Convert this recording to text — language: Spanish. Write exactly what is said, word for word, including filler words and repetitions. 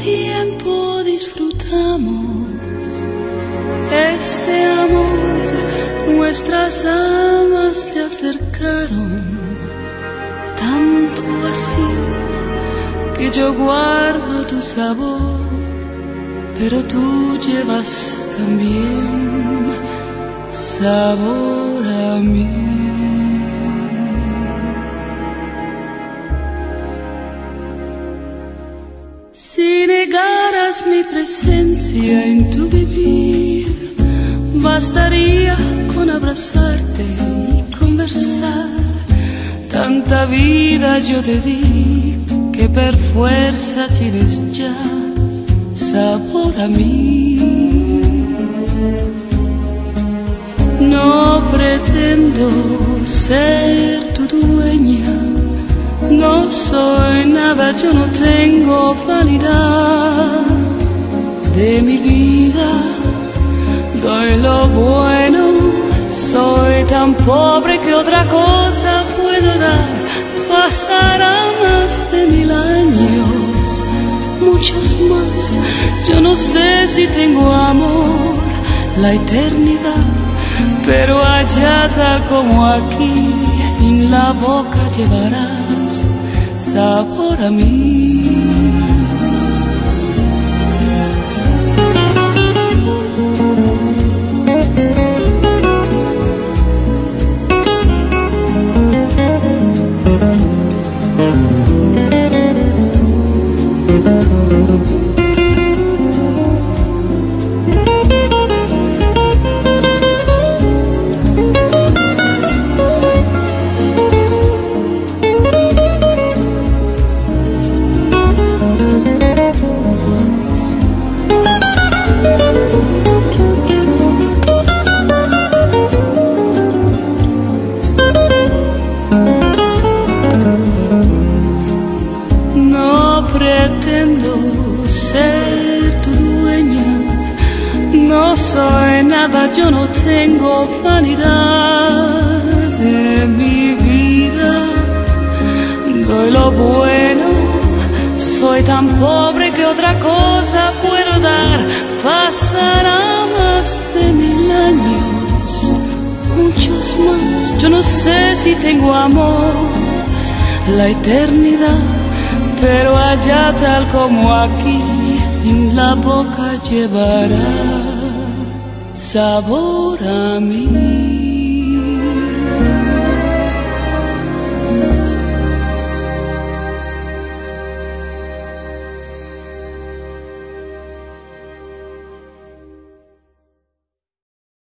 tiempo disfrutamos este amor, nuestras almas se acercaron, tanto así que yo guardo tu sabor, pero tú llevas también sabor a mí. Si negaras mi presencia en tu vivir, bastaría con abrazarte y conversar. Tanta vida yo te di que por fuerza tienes ya sabor a mí. No pretendo ser tu dueña, no soy nada, yo no tengo vanidad. De mi vida doy lo bueno, soy tan pobre que otra cosa puedo dar. Pasará más de mil años, muchos más, yo no sé si tengo amor, la eternidad, pero allá tal como aquí, en la boca llevarás sabor a mí. Pretendo ser tu dueña, no soy nada, yo no tengo vanidad. De mi vida doy lo bueno, soy tan pobre que otra cosa puedo dar. Pasará más de mil años, muchos más, yo no sé si tengo amor, la eternidad, pero allá tal como aquí, en la boca llevará sabor a mí.